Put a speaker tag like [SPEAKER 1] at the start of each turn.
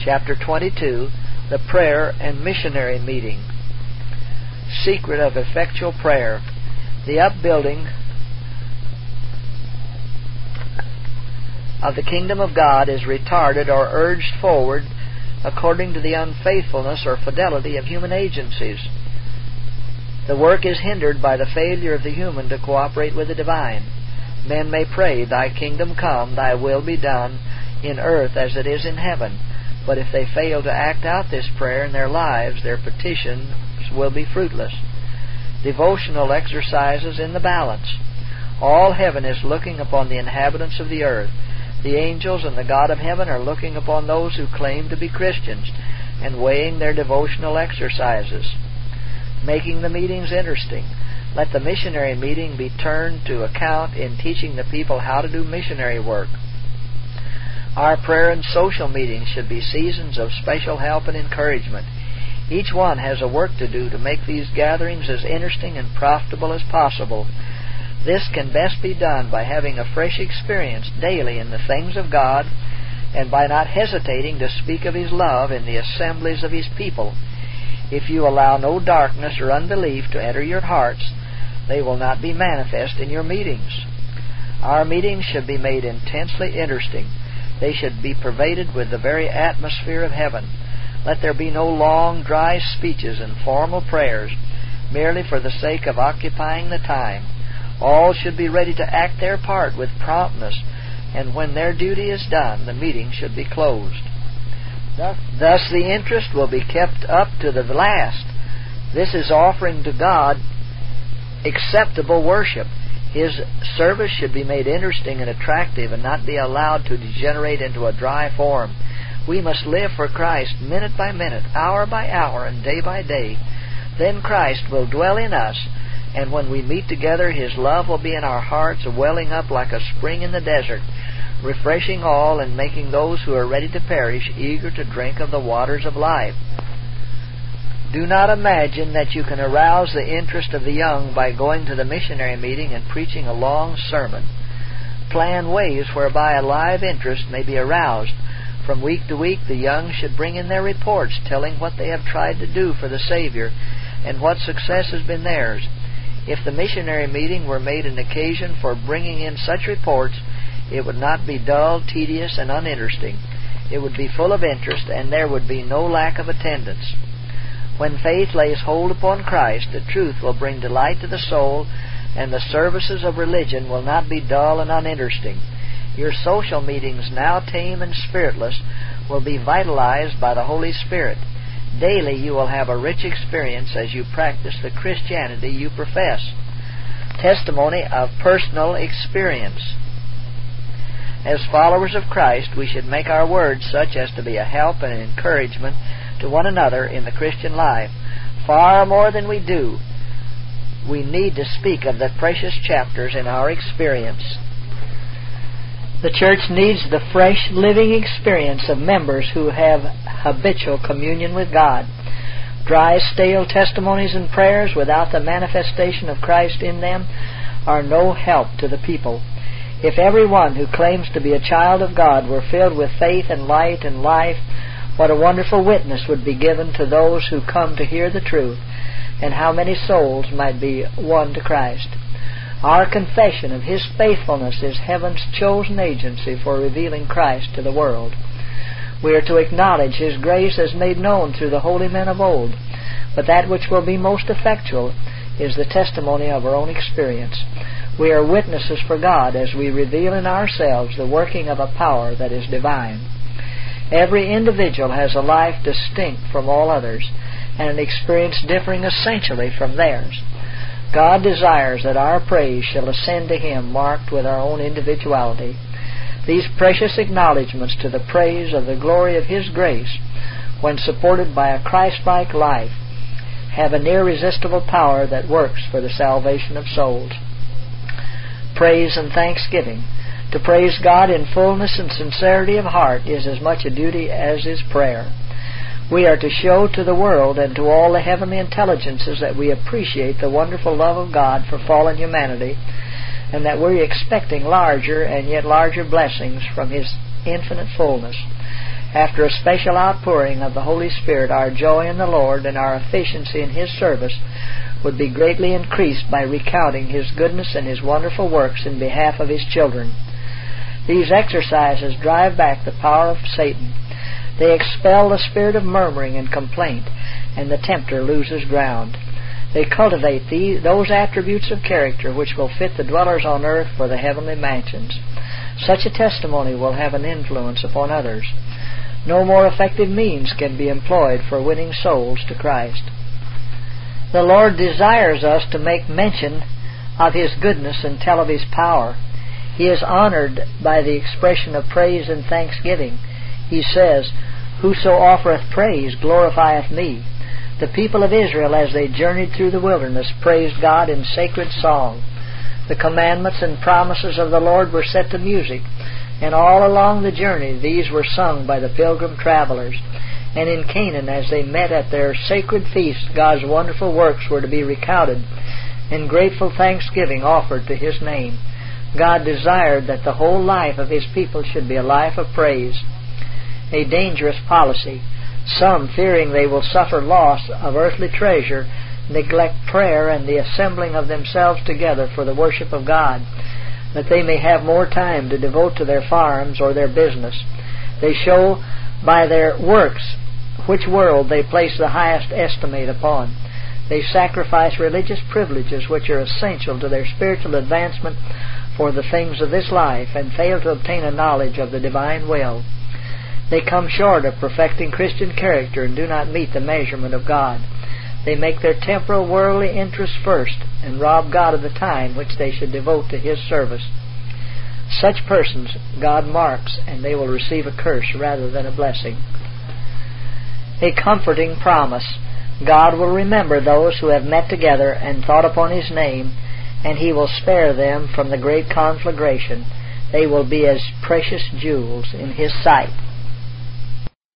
[SPEAKER 1] Chapter 22, the Prayer and Missionary Meeting. Secret of effectual prayer. The upbuilding of the kingdom of God is retarded or urged forward according to the unfaithfulness or fidelity of human agencies. The work is hindered by the failure of the human to cooperate with the divine. Men may pray, "Thy kingdom come, Thy will be done in earth as it is in heaven." But if they fail to act out this prayer in their lives, their petitions will be fruitless. Devotional exercises in the balance. All heaven is looking upon the inhabitants of the earth. The angels and the God of heaven are looking upon those who claim to be Christians and weighing their devotional exercises. Making the meetings interesting. Let the missionary meeting be turned to account in teaching the people how to do missionary work. Our prayer and social meetings should be seasons of special help and encouragement. Each one has a work to do to make these gatherings as interesting and profitable as possible. This can best be done by having a fresh experience daily in the things of God and by not hesitating to speak of His love in the assemblies of His people. If you allow no darkness or unbelief to enter your hearts, they will not be manifest in your meetings. Our meetings should be made intensely interesting. They should be pervaded with the very atmosphere of heaven. Let there be no long, dry speeches and formal prayers, merely for the sake of occupying the time. All should be ready to act their part with promptness, and when their duty is done, the meeting should be closed. Thus the interest will be kept up to the last. This is offering to God acceptable worship. His service should be made interesting and attractive and not be allowed to degenerate into a dry form. We must live for Christ minute by minute, hour by hour, and day by day. Then Christ will dwell in us, and when we meet together, His love will be in our hearts, welling up like a spring in the desert, refreshing all and making those who are ready to perish eager to drink of the waters of life. Do not imagine that you can arouse the interest of the young by going to the missionary meeting and preaching a long sermon. Plan ways whereby a live interest may be aroused. From week to week, the young should bring in their reports telling what they have tried to do for the Savior and what success has been theirs. If the missionary meeting were made an occasion for bringing in such reports, it would not be dull, tedious, and uninteresting. It would be full of interest, and there would be no lack of attendance. When faith lays hold upon Christ, the truth will bring delight to the soul, and the services of religion will not be dull and uninteresting. Your social meetings, now tame and spiritless, will be vitalized by the Holy Spirit. Daily you will have a rich experience as you practice the Christianity you profess. Testimony of personal experience. As followers of Christ, we should make our words such as to be a help and an encouragement to one another in the Christian life. Far more than we do, we need to speak of the precious chapters in our experience. The church needs the fresh, living experience of members who have habitual communion with God. Dry, stale testimonies and prayers without the manifestation of Christ in them are no help to the people. If everyone who claims to be a child of God were filled with faith and light and life, what a wonderful witness would be given to those who come to hear the truth, and how many souls might be won to Christ. Our confession of His faithfulness is heaven's chosen agency for revealing Christ to the world. We are to acknowledge His grace as made known through the holy men of old, but that which will be most effectual is the testimony of our own experience. We are witnesses for God as we reveal in ourselves the working of a power that is divine. Every individual has a life distinct from all others, and an experience differing essentially from theirs. God desires that our praise shall ascend to Him marked with our own individuality. These precious acknowledgments to the praise of the glory of His grace, when supported by a Christ-like life, have an irresistible power that works for the salvation of souls. Praise and thanksgiving. To praise God in fullness and sincerity of heart is as much a duty as is prayer. We are to show to the world and to all the heavenly intelligences that we appreciate the wonderful love of God for fallen humanity, and that we're expecting larger and yet larger blessings from His infinite fullness. After a special outpouring of the Holy Spirit, our joy in the Lord and our efficiency in His service would be greatly increased by recounting His goodness and His wonderful works in behalf of His children. These exercises drive back the power of Satan. They expel the spirit of murmuring and complaint, and the tempter loses ground. They cultivate those attributes of character which will fit the dwellers on earth for the heavenly mansions. Such a testimony will have an influence upon others. No more effective means can be employed for winning souls to Christ. The Lord desires us to make mention of His goodness and tell of His power. He is honored by the expression of praise and thanksgiving. He says, "Whoso offereth praise glorifieth me." The people of Israel, as they journeyed through the wilderness, praised God in sacred song. The commandments and promises of the Lord were set to music, and all along the journey these were sung by the pilgrim travelers. And in Canaan, as they met at their sacred feast, God's wonderful works were to be recounted, and grateful thanksgiving offered to His name. God desired that the whole life of His people should be a life of praise. A dangerous policy. Some, fearing they will suffer loss of earthly treasure, neglect prayer and the assembling of themselves together for the worship of God, that they may have more time to devote to their farms or their business. They show by their works which world they place the highest estimate upon. They sacrifice religious privileges which are essential to their spiritual advancement for the things of this life, and fail to obtain a knowledge of the divine will. They come short of perfecting Christian character and do not meet the measurement of God. They make their temporal worldly interests first and rob God of the time which they should devote to His service. Such persons God marks, and they will receive a curse rather than a blessing. A comforting promise. God will remember those who have met together and thought upon His name, and He will spare them from the great conflagration. They will be as precious jewels in His sight.